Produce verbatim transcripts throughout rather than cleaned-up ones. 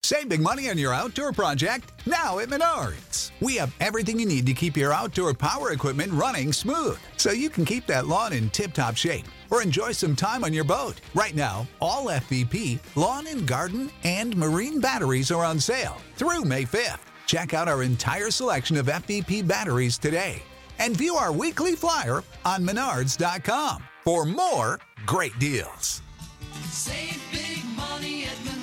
Save big money on your outdoor project now at Menards. We have everything you need to keep your outdoor power equipment running smooth so you can keep that lawn in tip-top shape or enjoy some time on your boat. Right now, all F V P, lawn and garden, and marine batteries are on sale through May fifth. Check out our entire selection of F V P batteries today and view our weekly flyer on menards dot com for more great deals. Save big money at Menards.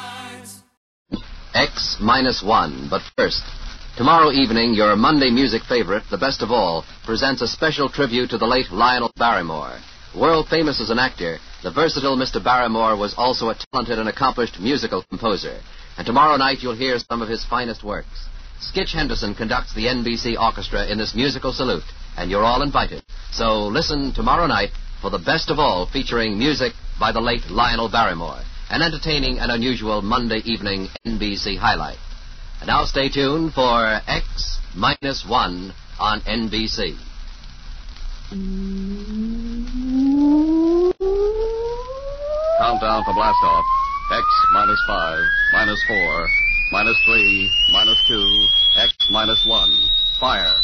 X minus one. But first, tomorrow evening, your Monday music favorite, The Best of All, presents a special tribute to the late Lionel Barrymore. World famous as an actor, the versatile Mister Barrymore was also a talented and accomplished musical composer. And tomorrow night, you'll hear some of his finest works. Skitch Henderson conducts the N B C Orchestra in this musical salute, and you're all invited. So listen tomorrow night for The Best of All, featuring music by the late Lionel Barrymore, an entertaining and unusual Monday evening N B C highlight. And now stay tuned for X minus one on N B C. Countdown for blast-off. X minus five, minus four, minus three, minus two, X minus one. Fire.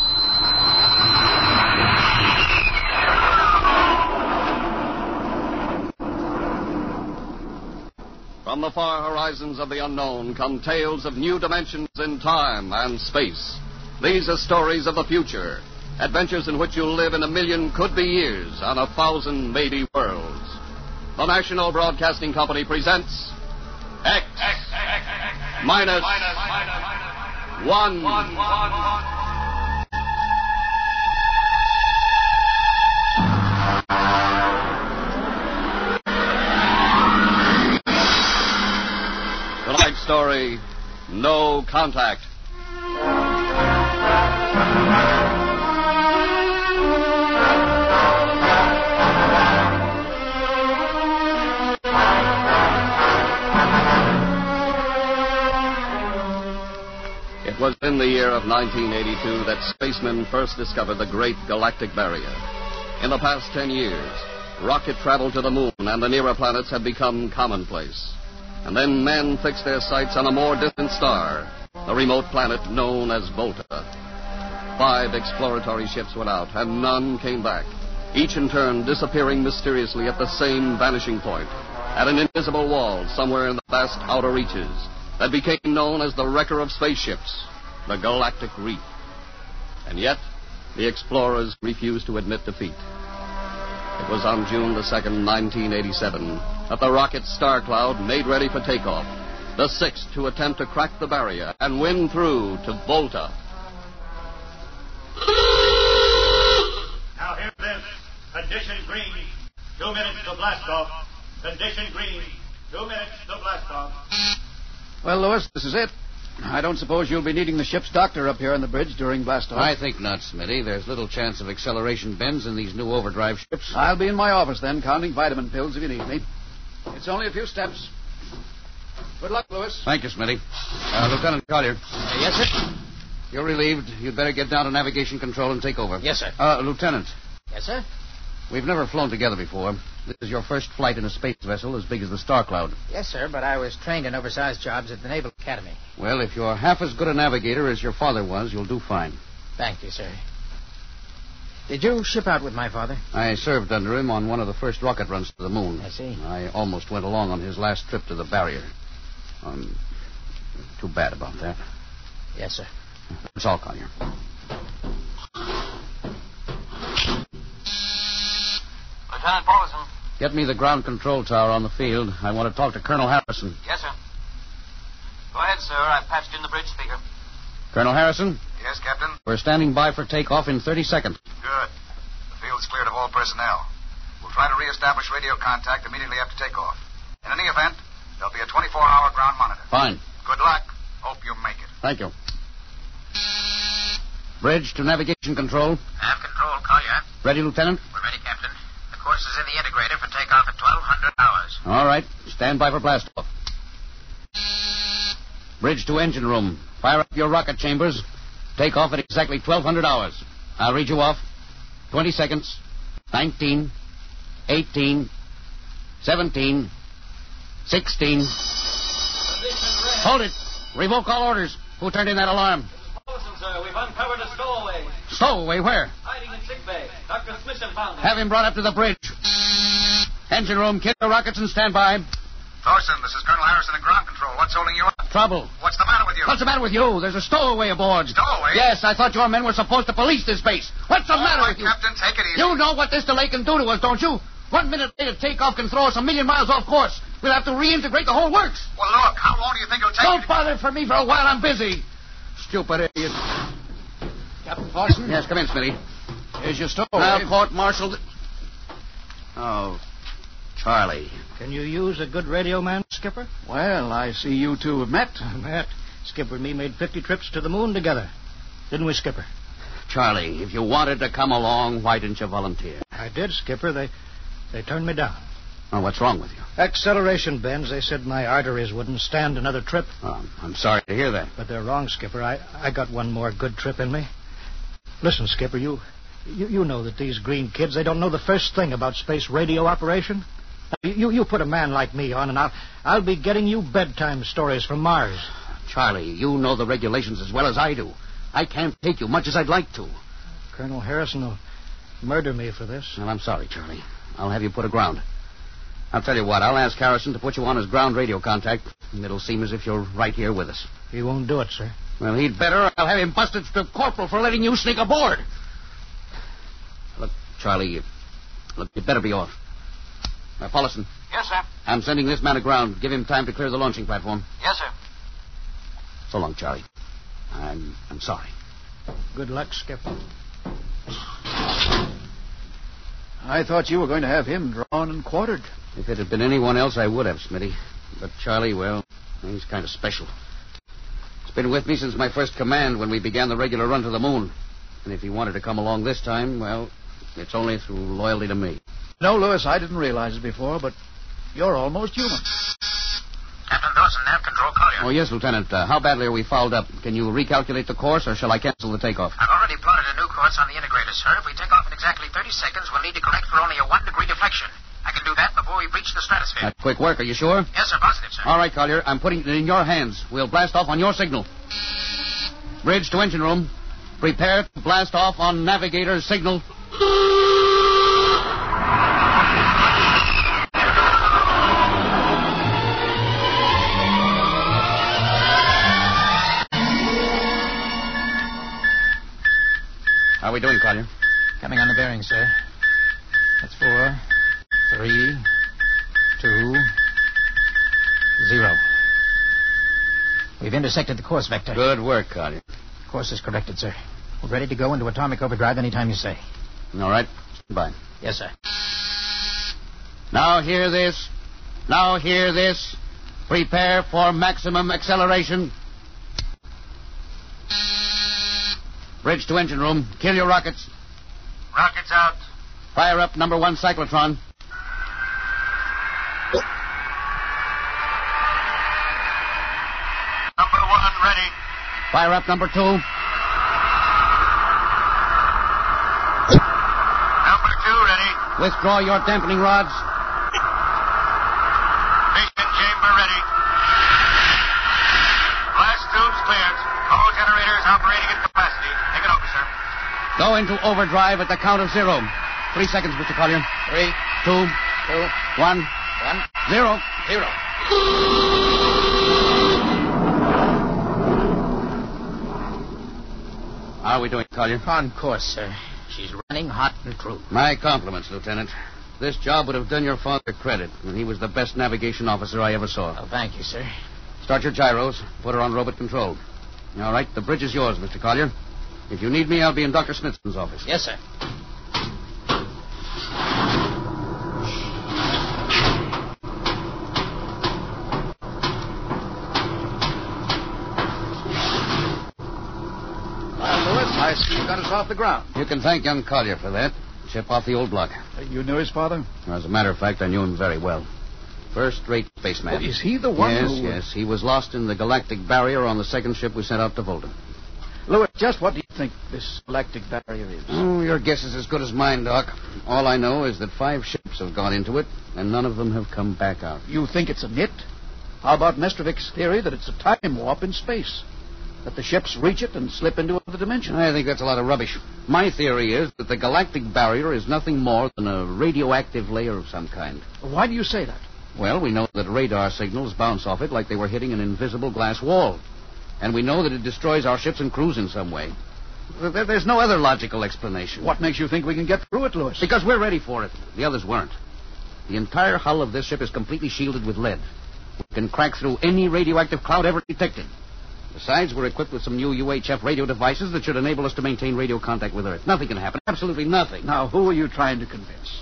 From the far horizons of the unknown come tales of new dimensions in time and space. These are stories of the future, adventures in which you'll live in a million could-be years on a thousand maybe worlds. The National Broadcasting Company presents X, X, X, X minus, minus, minus one. one, one, one. Tonight's story, No Contact. It was in the year of nineteen eighty-two that spacemen first discovered the Great Galactic Barrier. In the past ten years, rocket travel to the moon and the nearer planets had become commonplace. And then men fixed their sights on a more distant star, the remote planet known as Volta. Five exploratory ships went out, and none came back, each in turn disappearing mysteriously at the same vanishing point, at an invisible wall somewhere in the vast outer reaches that became known as the wrecker of spaceships, the Galactic Reef. And yet, the explorers refused to admit defeat. It was on June the second, nineteen eighty-seven, that the rocket Star Cloud made ready for takeoff, the sixth to attempt to crack the barrier and win through to Volta. Now hear this. Condition green. Two minutes to blast off. Condition green. Two minutes to blast off. Well, Lewis, this is it. I don't suppose you'll be needing the ship's doctor up here on the bridge during blast-off. I think not, Smitty. There's little chance of acceleration bends in these new overdrive ships. I'll be in my office then, counting vitamin pills if you need me. It's only a few steps. Good luck, Lewis. Thank you, Smitty. Uh, Lieutenant Collier. Uh, yes, sir? You're relieved. You'd better get down to navigation control and take over. Yes, sir. Uh, Lieutenant. Yes, sir? We've never flown together before. This is your first flight in a space vessel as big as the Star Cloud. Yes, sir, but I was trained in oversized jobs at the Naval Academy. Well, if you're half as good a navigator as your father was, you'll do fine. Thank you, sir. Did you ship out with my father? I served under him on one of the first rocket runs to the moon. I see. I almost went along on his last trip to the barrier. Um, too bad about that. Yes, sir. That's all, Collier. Lieutenant Paulson. Get me the ground control tower on the field. I want to talk to Colonel Harrison. Yes, sir. Go ahead, sir. I've patched in the bridge speaker. Colonel Harrison? Yes, Captain? We're standing by for takeoff in thirty seconds. Good. The field's cleared of all personnel. We'll try to reestablish radio contact immediately after takeoff. In any event, there'll be a twenty-four hour ground monitor. Fine. Good luck. Hope you make it. Thank you. Bridge to navigation control. Nav control, Collier. Ready, Lieutenant? We're ready, Captain. The course is in the integrator for takeoff at twelve hundred hours. All right. Stand by for blastoff. Bridge to engine room. Fire up your rocket chambers. Take off at exactly twelve hundred hours. I'll read you off. twenty seconds. nineteen. eighteen. seventeen. sixteen. Position red. Hold it. Revoke all orders. Who turned in that alarm? Listen, sir, we've uncovered a stowaway. Stowaway, where? Hiding in sick bay. Doctor Smithson found him. Have him brought up to the bridge. Engine room, kill the rockets and stand by. Thorson, this is Colonel Harrison in ground control. What's holding you up? Trouble. What's the matter with you? What's the matter with you? There's a stowaway aboard. Stowaway? Yes, I thought your men were supposed to police this base. What's the All matter right, with you? Captain, take it easy. You know what this delay can do to us, don't you? One minute later, takeoff can throw us a million miles off course. We'll have to reintegrate the whole works. Well, look, how long do you think it'll take? Don't bother for me for a while. I'm busy. Stupid idiot. Captain Thorson? Yes, come in, Smitty. Here's your stowaway. Now, court-martialed. Oh, Charlie. Can you use a good radio man, Skipper? Well, I see you two have met. Met. Skipper and me made fifty trips to the moon together. Didn't we, Skipper? Charlie, if you wanted to come along, why didn't you volunteer? I did, Skipper. They they turned me down. Oh, what's wrong with you? Acceleration bends. They said my arteries wouldn't stand another trip. Oh, I'm sorry to hear that. But they're wrong, Skipper. I, I got one more good trip in me. Listen, Skipper, you, you you know that these green kids, they don't know the first thing about space radio operation. You you put a man like me on, and I'll, I'll be getting you bedtime stories from Mars. Charlie, you know the regulations as well as I do. I can't take you much as I'd like to. Colonel Harrison will murder me for this. Well, I'm sorry, Charlie. I'll have you put aground. I'll tell you what, I'll ask Harrison to put you on as ground radio contact, and it'll seem as if you're right here with us. He won't do it, sir. Well, he'd better. I'll have him busted to corporal for letting you sneak aboard. Look, Charlie, you, look, you'd better be off. Now, Paulison. Yes, sir. I'm sending this man aground. Give him time to clear the launching platform. Yes, sir. So long, Charlie. I'm I'm sorry. Good luck, Skipper. I thought you were going to have him drawn and quartered. If it had been anyone else, I would have, Smitty. But Charlie, well, he's kind of special. He's been with me since my first command when we began the regular run to the moon. And if he wanted to come along this time, well, it's only through loyalty to me. No, Lewis, I didn't realize it before, but you're almost human. Captain Dawson, nav control, Collier. Oh, yes, Lieutenant. Uh, how badly are we fouled up? Can you recalculate the course, or shall I cancel the takeoff? I've already plotted a new course on the integrator, sir. If we take off in exactly thirty seconds, we'll need to correct for only a one-degree deflection. I can do that before we breach the stratosphere. That's quick work, are you sure? Yes, sir. Positive, sir. All right, Collier. I'm putting it in your hands. We'll blast off on your signal. Bridge to engine room. Prepare to blast off on navigator's signal. How are we doing, Collier? Coming on the bearing, sir. That's four, three, two, zero. We've intersected the course vector. Good work, Collier. Course is corrected, sir. We're ready to go into atomic overdrive anytime you say. All right. Stand by. Yes, sir. Now hear this. Now hear this. Prepare for maximum acceleration. Bridge to engine room. Kill your rockets. Rockets out. Fire up number one cyclotron. Number one ready. Fire up number two. Number two ready. Withdraw your dampening rods. Ignition chamber ready. Blast tubes cleared. All generators operating at capacity. Take it over, sir. Go into overdrive at the count of zero. Three seconds, Mister Collier. Three, Two. two, One. one, Zero. zero. How are we doing, Collier? On course, sir. She's running hot and true. My compliments, Lieutenant. This job would have done your father credit, and he was the best navigation officer I ever saw. Oh, thank you, sir. Start your gyros. Put her on robot control. All right, the bridge is yours, Mister Collier. If you need me, I'll be in Doctor Smithson's office. Yes, sir. Well, Lewis, I see you got us off the ground. You can thank young Collier for that. Chip off the old block. Uh, you knew his father? As a matter of fact, I knew him very well. First-rate spaceman. Oh, is he the one yes, who... Yes, yes. He was lost in the galactic barrier on the second ship we sent out to Volta. Lewis, just what do you think this galactic barrier is? Oh, your guess is as good as mine, Doc. All I know is that five ships have gone into it, and none of them have come back out. You think it's a nit? How about Nestrovic's theory that it's a time warp in space? That the ships reach it and slip into another dimension? I think that's a lot of rubbish. My theory is that the galactic barrier is nothing more than a radioactive layer of some kind. Why do you say that? Well, we know that radar signals bounce off it like they were hitting an invisible glass wall. And we know that it destroys our ships and crews in some way. There, there's no other logical explanation. What makes you think we can get through it, Lewis? Because we're ready for it. The others weren't. The entire hull of this ship is completely shielded with lead. We can crack through any radioactive cloud ever detected. Besides, we're equipped with some new U H F radio devices that should enable us to maintain radio contact with Earth. Nothing can happen. Absolutely nothing. Now, who are you trying to convince?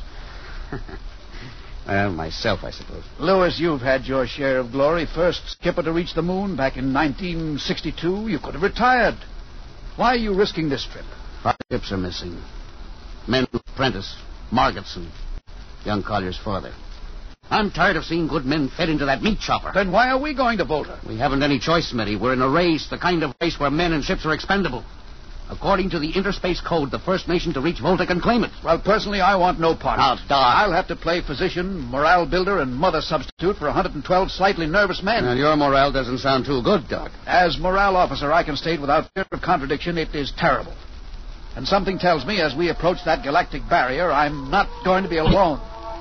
Well, myself, I suppose. Lewis, you've had your share of glory. First skipper to reach the moon back in nineteen sixty-two. You could have retired. Why are you risking this trip? Five ships are missing. Men Prentice, Margetson, young Collier's father. I'm tired of seeing good men fed into that meat chopper. Then why are we going to Volta? We haven't any choice, Smitty. We're in a race, the kind of race where men and ships are expendable. According to the Interspace Code, the first nation to reach Volta can claim it. Well, personally, I want no part Now, of it. Doc. I'll have to play physician, morale builder, and mother substitute for one hundred twelve slightly nervous men. Well, your morale doesn't sound too good, Doc. As morale officer, I can state without fear of contradiction, it is terrible. And something tells me as we approach that galactic barrier, I'm not going to be alone.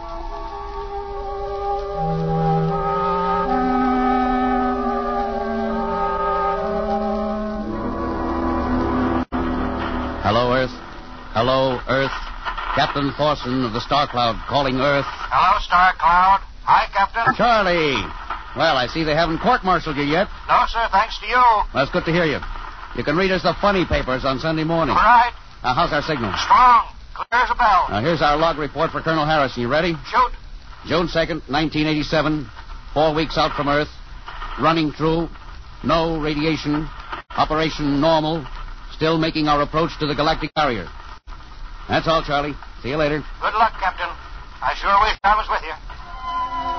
Hello, Earth. Hello, Earth. Captain Thorson of the Star Cloud calling Earth. Hello, Star Cloud. Hi, Captain. Charlie. Well, I see they haven't court-martialed you yet. No, sir, thanks to you. That's good to hear you. You can read us the funny papers on Sunday morning. All right. Now, how's our signal? Strong. Clear as a bell. Now, here's our log report for Colonel Harrison. You ready? Shoot. June second, nineteen eighty-seven. Four weeks out from Earth. Running through. No radiation. Operation normal. Still making our approach to the galactic barrier. That's all, Charlie. See you later. Good luck, Captain. I sure wish I was with you.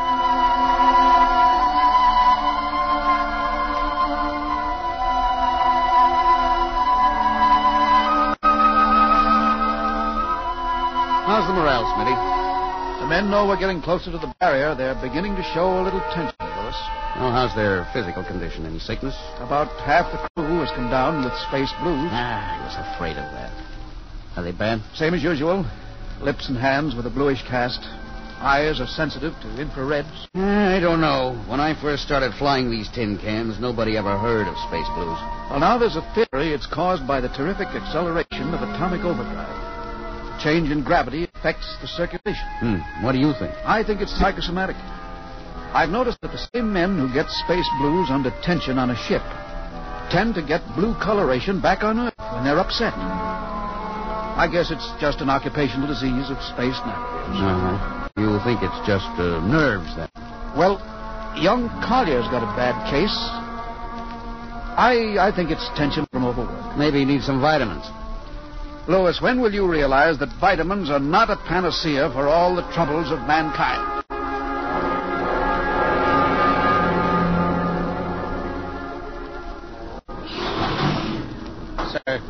How's the morale, Smitty? The men know we're getting closer to the barrier. They're beginning to show a little tension, Lewis. Oh, how's their physical condition? Any sickness? About half the crew has come down with space blues. Ah, I was afraid of that. Are they bad? Same as usual. Lips and hands with a bluish cast. Eyes are sensitive to infrareds. I don't know. When I first started flying these tin cans, nobody ever heard of space blues. Well, now there's a theory it's caused by the terrific acceleration of atomic overdrive. The change in gravity affects the circulation. Hmm. What do you think? I think it's psychosomatic. I've noticed that the same men who get space blues under tension on a ship tend to get blue coloration back on Earth when they're upset. I guess it's just an occupational disease of space navigators. Uh-huh. You think it's just uh, nerves, then? Well, young Collier's got a bad case. I I think it's tension from overwork. Maybe he needs some vitamins. Lewis, when will you realize that vitamins are not a panacea for all the troubles of mankind? Sir,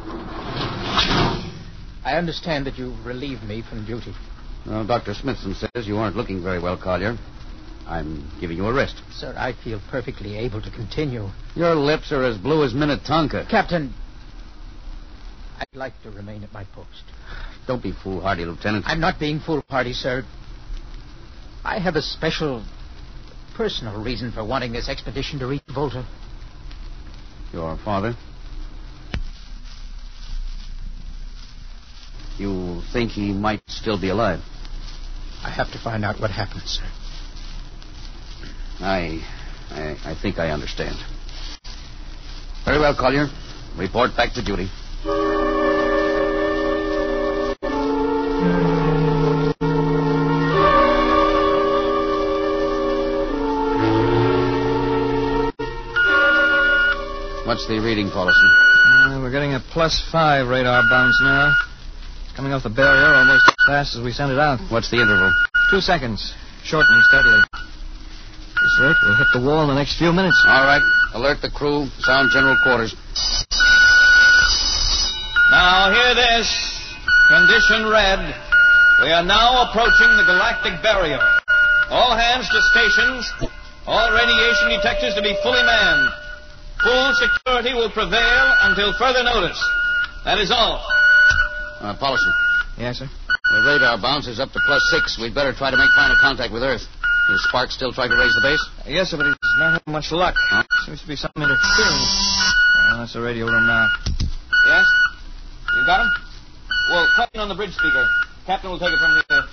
I understand that you relieved me from duty. Well, Doctor Smithson says you aren't looking very well, Collier. I'm giving you a rest. Sir, I feel perfectly able to continue. Your lips are as blue as Minnetonka. Captain, I'd like to remain at my post. Don't be foolhardy, Lieutenant. I'm not being foolhardy, sir. I have a special, personal reason for wanting this expedition to reach Volta. Your father? You think he might still be alive? I have to find out what happened, sir. I, I, I think I understand. Very well, Collier. Report back to duty. What's the reading, Paulson? Uh, we're getting a plus five radar bounce now. Coming off the barrier almost as fast as we sent it out. What's the interval? Two seconds. Shortening steadily. This rate will hit the wall in the next few minutes. All right. Alert the crew. Sound general quarters. Now hear this. Condition red. We are now approaching the galactic barrier. All hands to stations. All radiation detectors to be fully manned. Full security will prevail until further notice. That is all. Uh, Paulson. Yes, sir? The radar bounce is up to plus six. We'd better try to make final contact with Earth. Is Spark still trying to raise the base? Uh, yes, sir, but he's not having much luck. Huh? Seems to be some interference. Oh, that's the radio room now. Yes? You got him? Well, cut in on the bridge speaker. Captain will take it from here.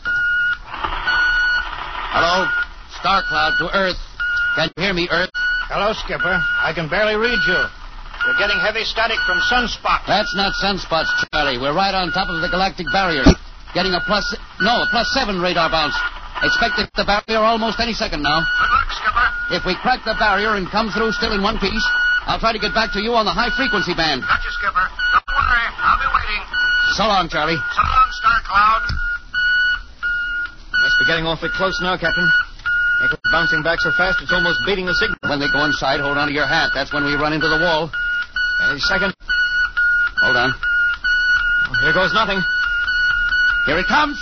Hello? Star Cloud to Earth. Can you hear me, Earth? Hello, Skipper. I can barely read you. We're getting heavy static from sunspots. That's not sunspots, Charlie. We're right on top of the galactic barrier. Getting a plus... No, a plus seven radar bounce. Expect to hit the barrier almost any second now. Good luck, Skipper. If we crack the barrier and come through still in one piece, I'll try to get back to you on the high-frequency band. Gotcha, Skipper. Don't worry. I'll be waiting. So long, Charlie. So long, Star Cloud. Must be getting awfully close now, Captain. Echo's bouncing back so fast it's almost beating the signal. When they go inside, hold on to your hat. That's when we run into the wall. Any second. Hold on. Oh, here goes nothing. Here it comes.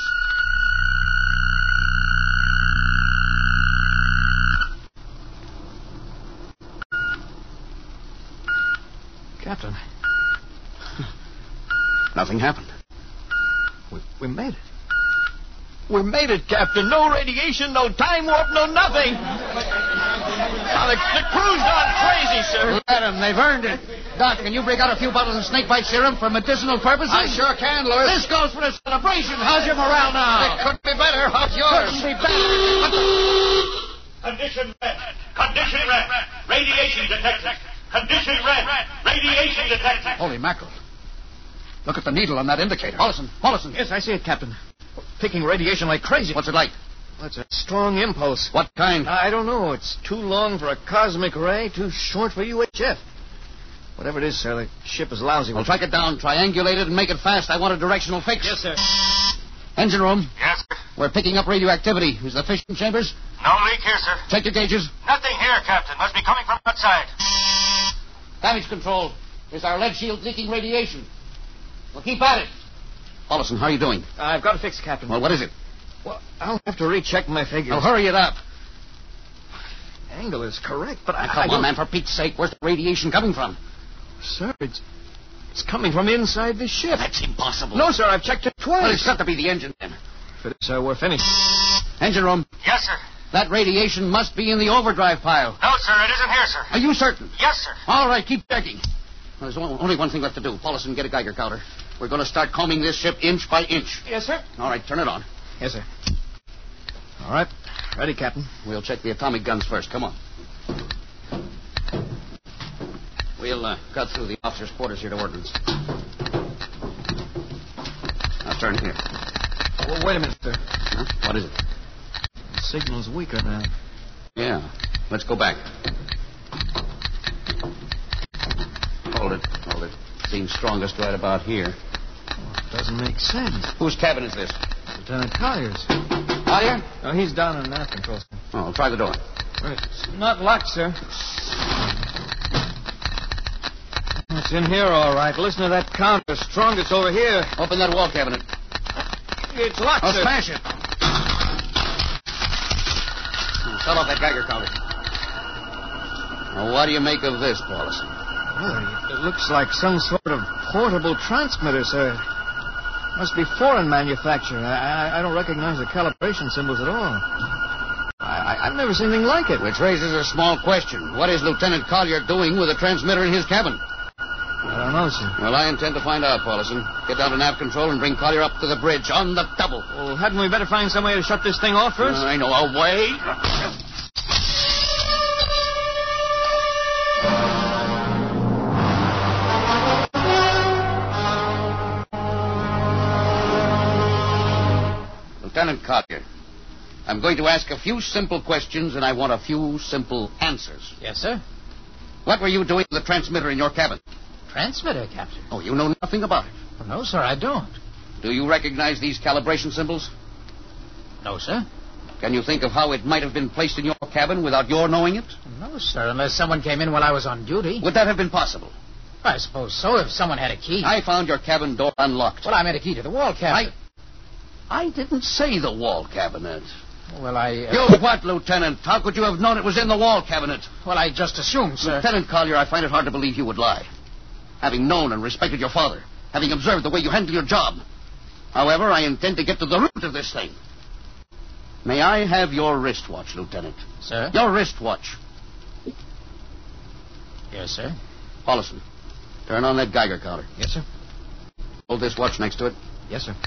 Captain. Nothing happened. We, we made it. We made it, Captain. No radiation, no time warp, no nothing. Now, the, the crew's gone crazy, sir. Let them. They've earned it. Doc, can you break out a few bottles of snakebite serum for medicinal purposes? I sure can, Lewis. This goes for a celebration. How's your morale now? It couldn't be better. How's yours? Couldn't be better. Condition red. Condition red. Radiation detected. Condition red. Radiation detected. Holy mackerel. Look at the needle on that indicator. Paulson, Paulson. Yes, I see it, Captain. Picking radiation like crazy. What's it like? Well, it's a strong impulse. What kind? I don't know. It's too long for a cosmic ray, too short for U H F. Whatever it is, sir, the ship is lousy. Well, track it down, triangulate it, and make it fast. I want a directional fix. Yes, sir. Engine room. Yes, sir. We're picking up radioactivity. Is the fission chambers? No leak here, sir. Check your gauges. Nothing here, Captain. Must be coming from outside. Damage control. Is our lead shield leaking radiation? Well, keep at it. Paulson, how are you doing? I've got to fix it, Captain. Well, what is it? Well, I'll have to recheck my figures. Now, hurry it up. Angle is correct, but I... Now, come I on, don't... man, for Pete's sake. Where's the radiation coming from? Sir, it's... It's coming from inside the ship. That's impossible. No, sir, I've checked it twice. Well, it's got to be the engine, then. For this, sir, we're finished. Engine room. Yes, sir. That radiation must be in the overdrive pile. No, sir, it isn't here, sir. Are you certain? Yes, sir. All right, keep checking. Well, there's only one thing left to do. Paulson, get a Geiger counter. We're going to start combing this ship inch by inch. Yes, sir. All right, turn it on. Yes, sir. All right. Ready, Captain. We'll check the atomic guns first. Come on. We'll uh, cut through the officers' quarters here to ordnance. Now turn here. Well, wait a minute, sir. Huh? What is it? The signal's weaker now. Yeah. Let's go back. Hold it. Hold it. Seems strongest right about here. Well, it doesn't make sense. Whose cabin is this? Lieutenant Collier's. Collier? Oh, he's down on nav control, sir. Oh, I'll try the door. It's not locked, sir. It's in here, all right. Listen to that counter. Strongest over here. Open that wall cabinet. It's locked, I'll sir. smash it. Shut off that Geiger counter. Now, what do you make of this, Paulson? Well, it looks like some sort of portable transmitter, sir. Must be foreign manufacture. I, I, I don't recognize the calibration symbols at all. I, I, I've never seen anything like it. Which raises a small question. What is Lieutenant Collier doing with a transmitter in his cabin? I don't know, sir. Well, I intend to find out, Paulson. Get down to nav control and bring Collier up to the bridge on the double. Well, hadn't we better find some way to shut this thing off first? Uh, I know a way. Lieutenant Collier, I'm going to ask a few simple questions, and I want a few simple answers. Yes, sir. What were you doing with the transmitter in your cabin? Transmitter, Captain. Oh, you know nothing about it. Well, no, sir, I don't. Do you recognize these calibration symbols? No, sir. Can you think of how it might have been placed in your cabin without your knowing it? No, sir, unless someone came in while I was on duty. Would that have been possible? I suppose so, if someone had a key. I found your cabin door unlocked. Well, I meant a key to the wall cabinet. I... I didn't say the wall cabinet. Well, I... Uh... You what, Lieutenant? How could you have known it was in the wall cabinet? Well, I just assumed, sir. Lieutenant Collier, I find it hard to believe you would lie. Having known and respected your father, having observed the way you handle your job. However, I intend to get to the root of this thing. May I have your wristwatch, Lieutenant? Sir? Your wristwatch. Yes, sir. Paulson, turn on that Geiger counter. Yes, sir. Hold this watch next to it. Yes, sir.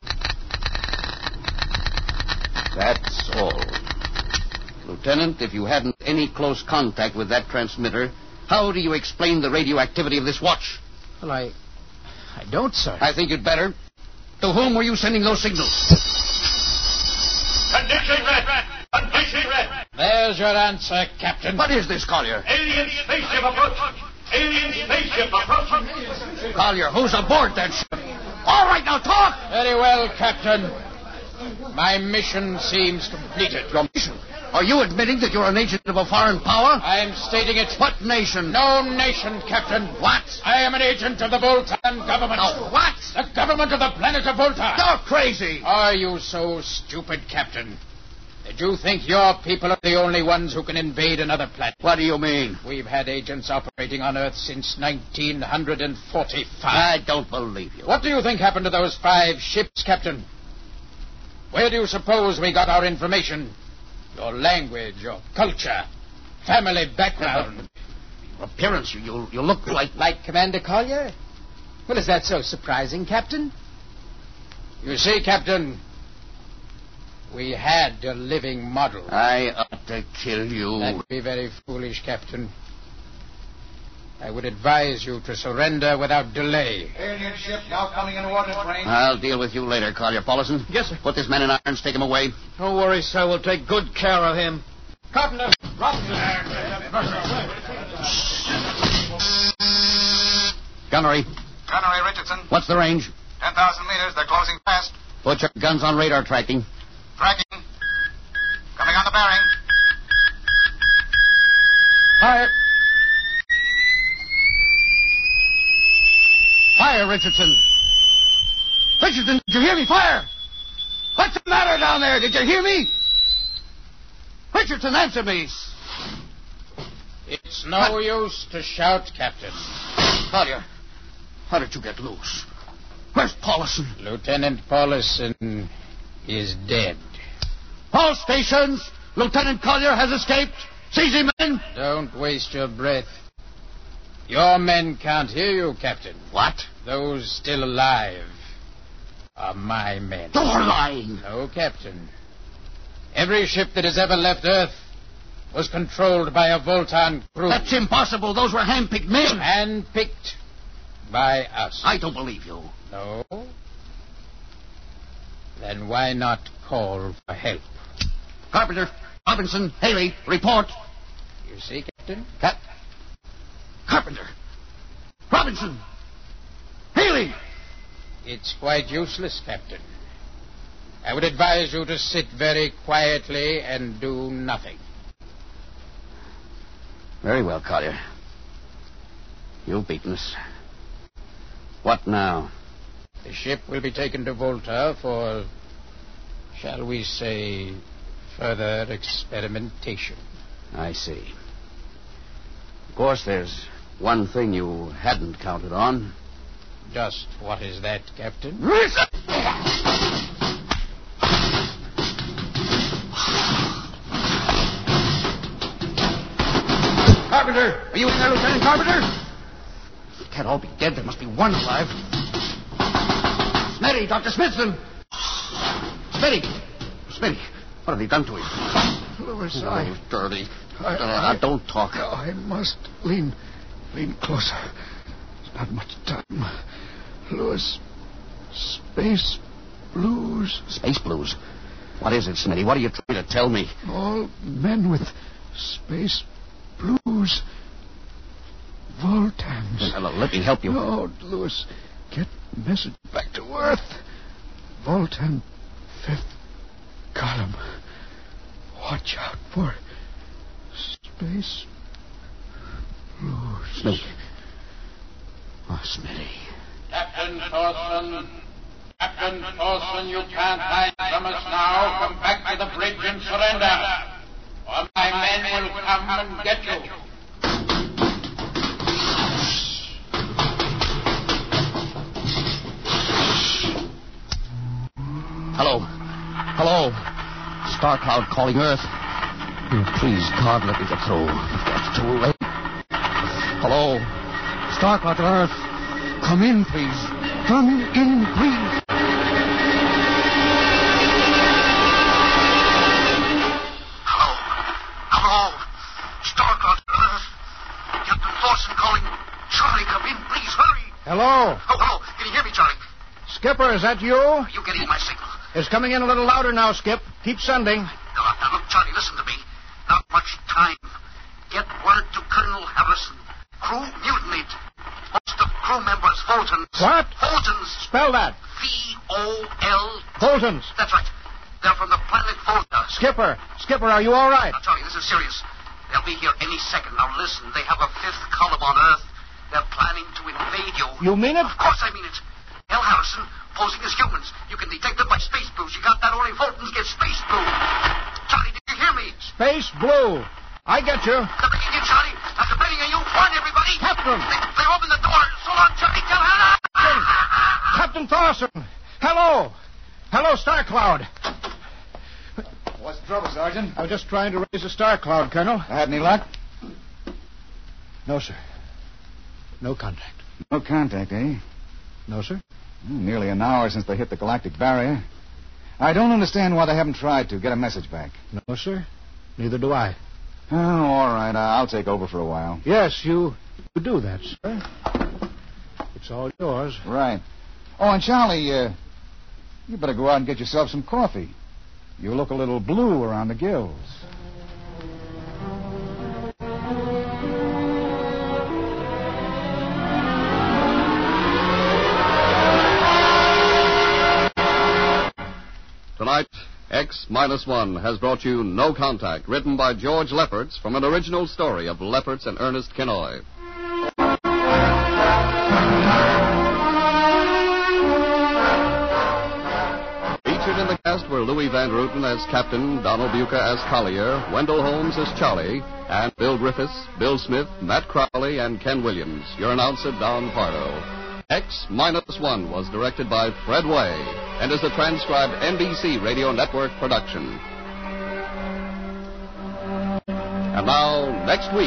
That's all. Lieutenant, if you hadn't any close contact with that transmitter, how do you explain the radioactivity of this watch? Well, I... I don't, sir. I think you'd better. To whom were you sending those signals? Condition red! Condition red! There's your answer, Captain. What is this, Collier? Alien spaceship approaching! Alien spaceship approaching! Collier, who's aboard that ship? All right, now talk! Very well, Captain. My mission seems completed. Your mission? Are you admitting that you're an agent of a foreign power? I'm stating it. What nation? No nation, Captain. What? I am an agent of the Voltan government. No, what? The government of the planet of Volta. You're crazy. Are you so stupid, Captain? Did you think your people are the only ones who can invade another planet? What do you mean? We've had agents operating on Earth since nineteen forty-five. I don't believe you. What do you think happened to those five ships, Captain? Where do you suppose we got our information? Your language, your culture, family background. Your appearance, you, you, you look like... Like Commander Collier? Well, is that so surprising, Captain? You see, Captain, we had a living model. I ought to kill you. That would be very foolish, Captain. I would advise you to surrender without delay. Alien ship now coming into ordnance range. I'll deal with you later, Collier. Paulson? Yes, sir. Put this man in irons, take him away. Don't worry, sir. We'll take good care of him. Carpenter, Carpenter. Gunnery. Gunnery Richardson. What's the range? ten thousand meters. They're closing fast. Put your guns on radar tracking. Tracking. Coming on the bearing. Fire. Fire, Richardson. Richardson, did you hear me? Fire! What's the matter down there? Did you hear me? Richardson, answer me. It's no what? use to shout, Captain. Collier, how did you get loose? Where's Paulson? Lieutenant Paulson is dead. All stations! Lieutenant Collier has escaped. Seize him, men! Don't waste your breath. Your men can't hear you, Captain. What? Those still alive are my men. You're lying. No, Captain. Every ship that has ever left Earth was controlled by a Voltan crew. That's impossible. Those were hand-picked men. Hand-picked by us. I don't believe you. No? Then why not call for help? Carpenter, Robinson, Haley, report. You see, Captain? Cap... Carpenter, Robinson, Haley. It's quite useless, Captain. I would advise you to sit very quietly and do nothing. Very well, Collier. You've beaten us. What now? The ship will be taken to Volta for, shall we say, further experimentation. I see. Of course, there's one thing you hadn't counted on. Just what is that, Captain? Carpenter! Are you in there, Lieutenant Carpenter? They can't all be dead. There must be one alive. Smitty, Doctor Smithson! Smitty! Smitty, what have they done to him? Louis, oh, I... dirty. I, uh, I, don't talk. I must lean, lean closer. There's not much time. Louis, space blues. Space blues? What is it, Smitty? What are you trying to tell me? All men with space blues. Voltans. Well, let me help you. No, Louis. Get message back to Earth. Voltan fifth column. Watch out for space blues. Smitty. Oh, Smitty. Captain Thorson. Captain Captain Thorson, you can't hide from us now. Come back to the bridge and surrender, or my men will come and get you. Hello. Hello. Star Cloud calling Earth. Please, God, let me get through. It's too late. Hello. Star Cloud to Earth. Come in, please. Come in, please. Hello. Hello. Star Cloud to Earth. Captain Thorson calling. Charlie, come in, please. Hurry. Hello. Oh, hello. Can you hear me, Charlie? Skipper, is that you? Are you getting my signal? It's coming in a little louder now, Skip. Keep sending. Now, now, look, Charlie, listen to me. Not much time. Get word to Colonel Harrison. Crew mutinied. Most of crew members, Fultons. What? Fultons. Spell that. V O L. Fultons. That's right. They're from the planet Volta. Skipper. Skipper, are you all right? Now, Charlie, this is serious. They'll be here any second. Now, listen. They have a fifth column on Earth. They're planning to invade you. You mean it? Of course I mean it. L. Harrison, posing as humans. You can detect them by space blues. You got that? Only Fultons get space blue. Charlie, did you hear me? Space blue. I get you. They're bringing in, Charlie. After bringing in, you warn everybody. Captain. They, they open the door. So long, Charlie. Tell Hannah. Captain Thorson. Hello. Hello, Star Cloud. What's the trouble, Sergeant? I was just trying to raise a Star Cloud, Colonel. I had any luck? No, sir. No contact. No contact, eh? No, sir. Nearly an hour since they hit the galactic barrier. I don't understand why they haven't tried to get a message back. No, sir. Neither do I. Oh, all right. I'll take over for a while. Yes, you, you do that, sir. It's all yours. Right. Oh, and Charlie, uh, you better go out and get yourself some coffee. You look a little blue around the gills. Tonight, X Minus One has brought you No Contact, written by George Lefferts from an original story of Lefferts and Ernest Kenoy. Featured in the cast were Louis Van Ruten as Captain, Donald Buca as Collier, Wendell Holmes as Charlie, and Bill Griffiths, Bill Smith, Matt Crowley, and Ken Williams. Your announcer, Don Pardo. X Minus One was directed by Fred Way and is a transcribed N B C Radio Network production. And now, next week.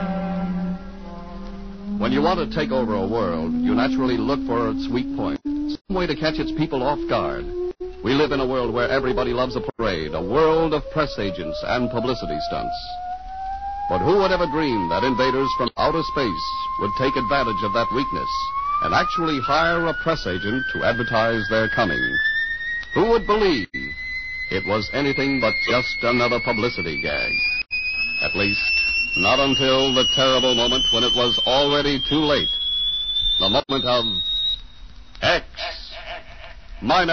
When you want to take over a world, you naturally look for its weak point, some way to catch its people off guard. We live in a world where everybody loves a parade, a world of press agents and publicity stunts. But who would ever dream that invaders from outer space would take advantage of that weakness and actually hire a press agent to advertise their coming? Who would believe it was anything but just another publicity gag? At least, not until the terrible moment when it was already too late. The moment of X minus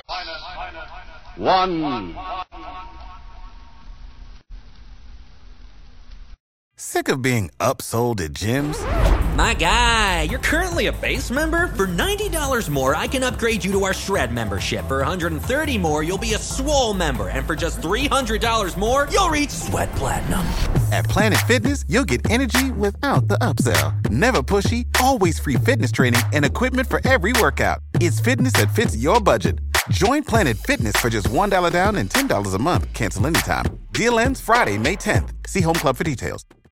one. Sick of being upsold at gyms? My guy, you're currently a base member? For ninety dollars more, I can upgrade you to our Shred membership. For one hundred thirty dollars more, you'll be a Swole member. And for just three hundred dollars more, you'll reach Sweat Platinum. At Planet Fitness, you'll get energy without the upsell. Never pushy, always free fitness training and equipment for every workout. It's fitness that fits your budget. Join Planet Fitness for just one dollar down and ten dollars a month. Cancel anytime. Deal ends Friday, May tenth. See Home Club for details.